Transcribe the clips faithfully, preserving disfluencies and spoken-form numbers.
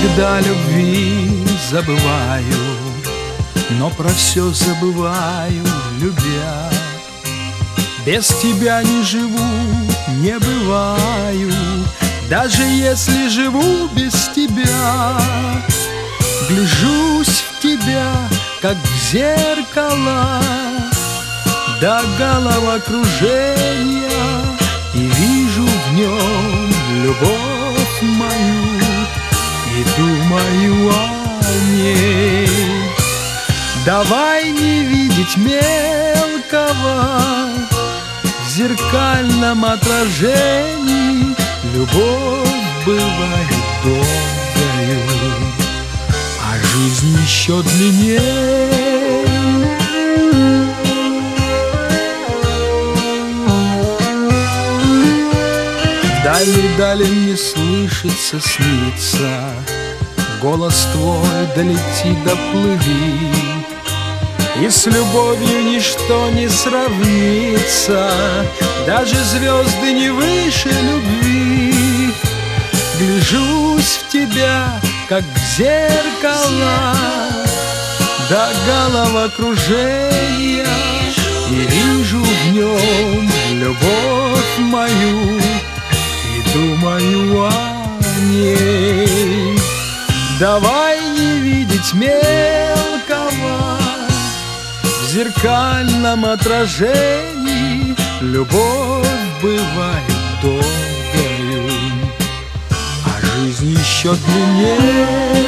Иногда любви забываю, но про все забываю, любя. Без тебя не живу, не бываю, даже если живу без тебя. Гляжусь в тебя, как в зеркало, до головокружения, и вижу в нем любовь мою, и думаю о ней. Давай не видеть мелкого в зеркальном отражении. Любовь бывает долгою, а жизнь еще длиннее. Дали-дали мне слышится, снится, голос твой долети, доплыви, и с любовью ничто не сравнится, даже звезды не выше любви. Гляжусь в тебя, как в зеркало, до головокружения, и вижу в нем любовь мою, и думаю о ней. Давай не видеть мелкого в зеркальном отражении. Любовь бывает долгою, а жизнь еще длиннее.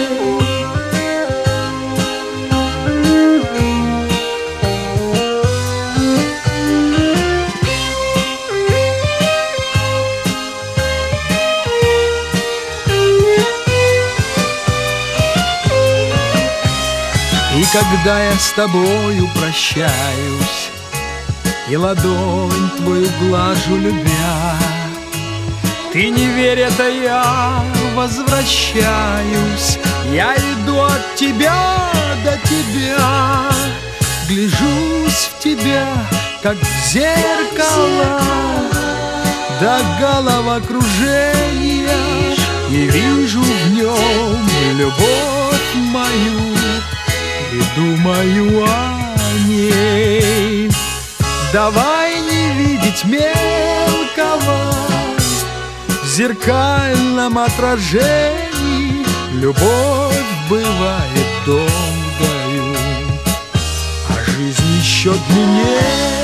И когда я с тобою прощаюсь и ладонь твою глажу, любя, ты не верь, это я возвращаюсь. Я иду от тебя до тебя, гляжусь в тебя, как в зеркало, до головокружения, и вижу в нем любовь мою, и думаю о ней. Давай не видеть мелкого в зеркальном отражении. Любовь бывает долгою, а жизнь еще длиннее.